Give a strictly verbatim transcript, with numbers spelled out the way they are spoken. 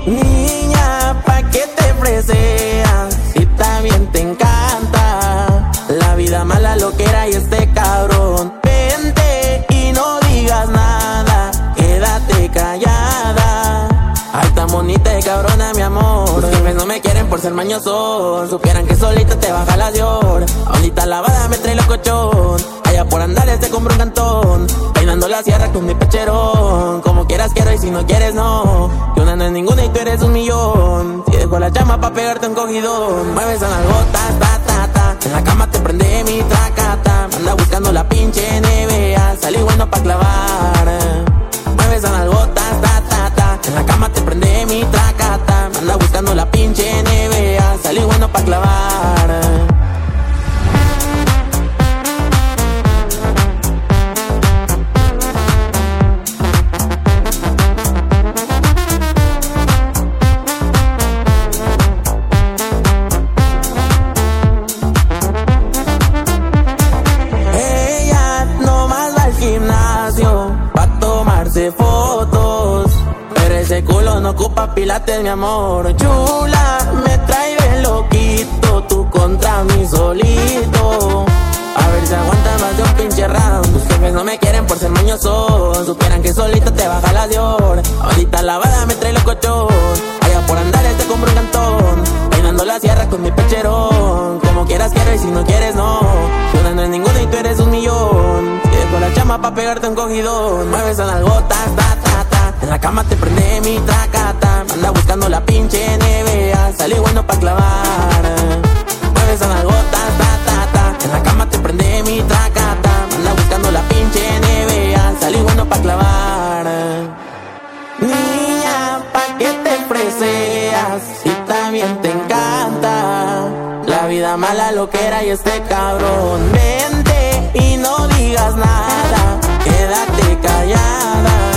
Niña, pa' que te freseas, si también te encanta la vida mala, loquera y este cabrón. Vente y no digas nada, quédate callada. Ay, tan bonita y cabrona, mi amor. Tus jefes no me quieren por ser mañoso. Supieran que solita te baja la dior. Ahorita lavada me trae locochón. Allá por Andares te compro un cantón. Peinando la sierra con mi pecherón. Como quieras quiero y si no quieres no. Que una no es ninguna y tú eres un millón. Si dejo la llama pa' pegarte un cogidón. Mueves a las gotas, ta, ta, ta. En la cama te prende mi tracata. Anda buscando la pinche N B A. Salí bueno pa' clavar. Mueves a las gotas, ta, ta, ta. En la cama te prende mi tracata. Anda buscando la pinche N B A. Salí bueno pa' clavar. Pa' tomarse fotos, pero ese culo no ocupa pilates, mi amor. Chula, me trae bien loquito, tú contra mí solito. A ver si aguanta más de un pinche round. Tus jefes no me quieren por ser mañoso. Supieran que solito te baja la dior. Ahorita lavada me trae locochón. Allá por Andares te compro un cantón. Peinando la sierra con mi pecherón. Como quieras quiero y si no quieres no. Una no es ninguna y tú eres un millón. Si dejo la chama pa' pegarte un cogidón. Mueves a las gotas, ta, ta, ta. En la cama te prende mi tracata. Anda buscando la pinche N B A. Salí bueno pa' clavar. Mueves a las gotas, ta, ta, ta. En la cama te prende mi tracata. Anda buscando la pinche N B A. Salí bueno pa' clavar. Niña, pa' que te freseas, si también te encanta la vida mala, loquera y este cabrón. Vente y no digas nada, quédate callada.